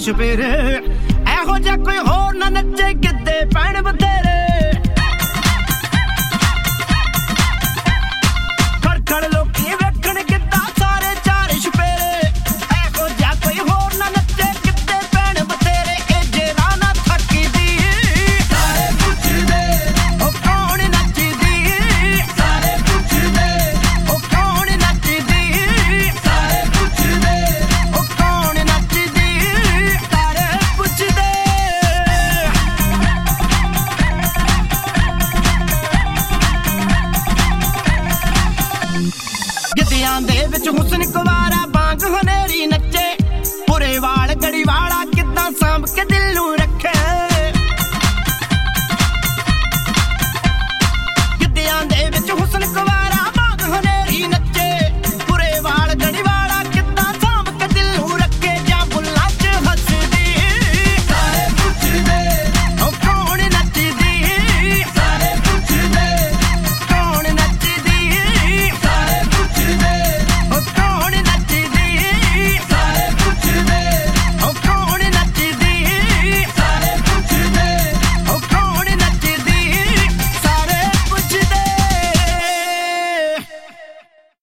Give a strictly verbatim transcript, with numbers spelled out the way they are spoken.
ਸਪੇਰੇ ਇਹੋ ਜਿਹਾ ਕੋਈ ਹੋਰ ਨਾ ਨੱਚੇ ਗਿੱਧੇ ਪੈਣ ਬਥੇਰੇ ਖੜਖੜ ਲੋਕੀ ਵੇਖਣ ਗਿੱਧਾ ਸਾਰੇ ਚਾਰ ਸਪੇਰੇ ਇਹੋ ਜਿਹਾ ਕੋਈ ਹੋਰ ਨਾ ਨੱਚੇ ਗਿੱਧੇ ਪੈਣ ਬਥੇਰੇ ਇਹ ਜਿਹੜਾ ਨਾ ਥੱਕਦੀ ਸਾਰੇ ਪੁੱਛਦੇ ਉਹ ਕੌਣ ਨੱਚਦੀ ਸਾਰੇ ਪੁੱਛਦੇ ਉਹ ਕੌਣ ਨੱਚਦੀ ਸਾਰੇ ਪੁੱਛਦੇ ਉਹ ਕੌਣ ਨੱਚਦੀ ਸਾਰੇ ਪੁੱਛਦੇ ਗਿੱਧਿਆਂ ਦੇ ਵਿੱਚ ਹੁਸਨ ਕੁਵਾਰਾ ਬਾਂਗ ਹਨੇਰੀ ਨੱਚੇ ਪੁਰੇ ਵਾਲ ਗੜੀ